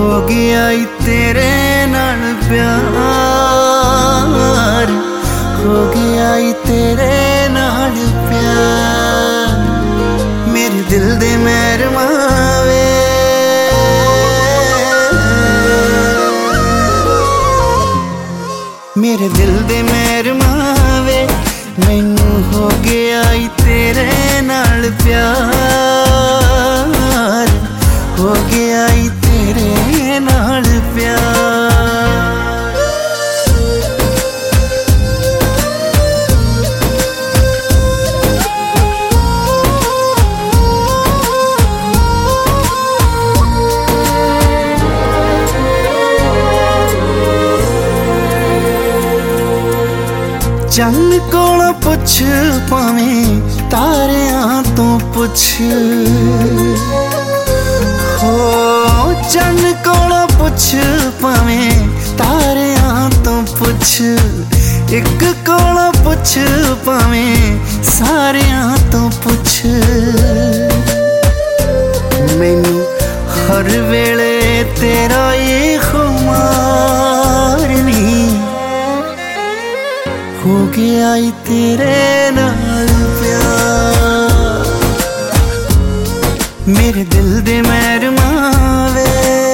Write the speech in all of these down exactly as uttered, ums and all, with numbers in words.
हो गया ई तेरे नाल प्यार, हो गया ई तेरे नाल प्यार। मेरे दिल दे मेहरमा वे, मेरे दिल दे मेहरमा वे, मैनू हो गया ई तेरे नाल प्यार, हो गया ई तेरे नाल प्यार। चंद कोला पुछ भावें तारियां तो पुछ, हो चंद कोला पुछ भावें तारियां तो पुछ, एक कोला पुछ भावें सारियां तो पुछ। मैनू हर वेले तेरा ये खुमार नहीं, हो गया ई तेरे नाल प्यार। मेरे दिल दे मेहरमा वे,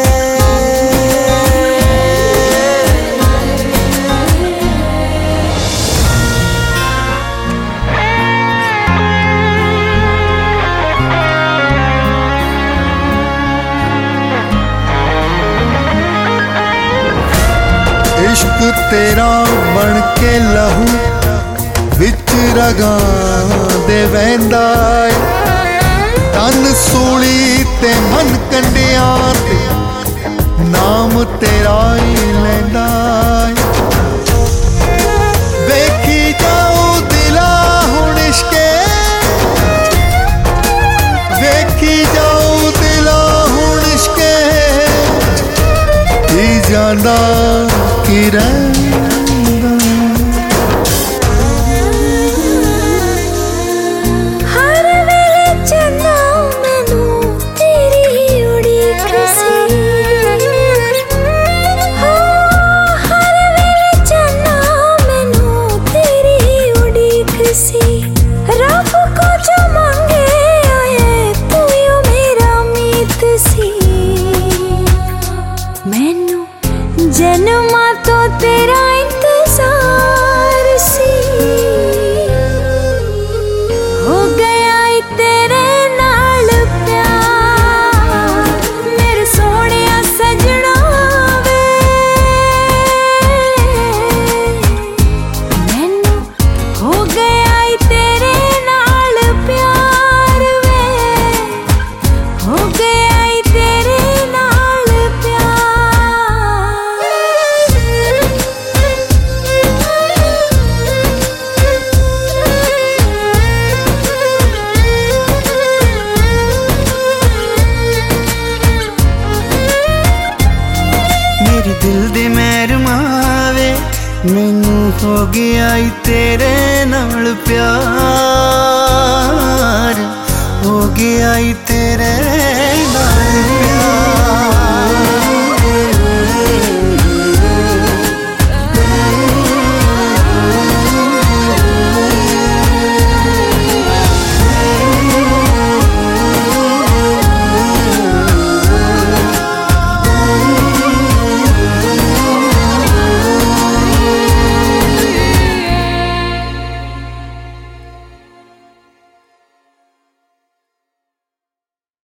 इश्क तेरा बन के लहू विच रगां दे वहंदा है, तन सूली ते मन कंडियां ते नाम तेरा ही लैंदा है। वेखी जाओ दिला हुण इश्के, वेखी जाओ दिला हुण इश्के, की जाना की रंगा। हर वेले चन्ना मैनू तेरी ही उड़ीक सी, हो हर वेले चन्ना मैनू तेरी ही उड़ीक सी। रब को जो मांगे आए तू यो मेरा मीत सी। मैनू जन्मा तो तेरा इंतजार सी, हो गया ई तेरे नाल प्यार। मेरे सोहणिया सजना वे, मैनू हो गया ई तेरे नाल प्यार वे, हो गया ई तेरे नाल प्यार। मेरे दिल दे मेहरमा वे, मैनू हो गया ई तेरे नाल प्यार।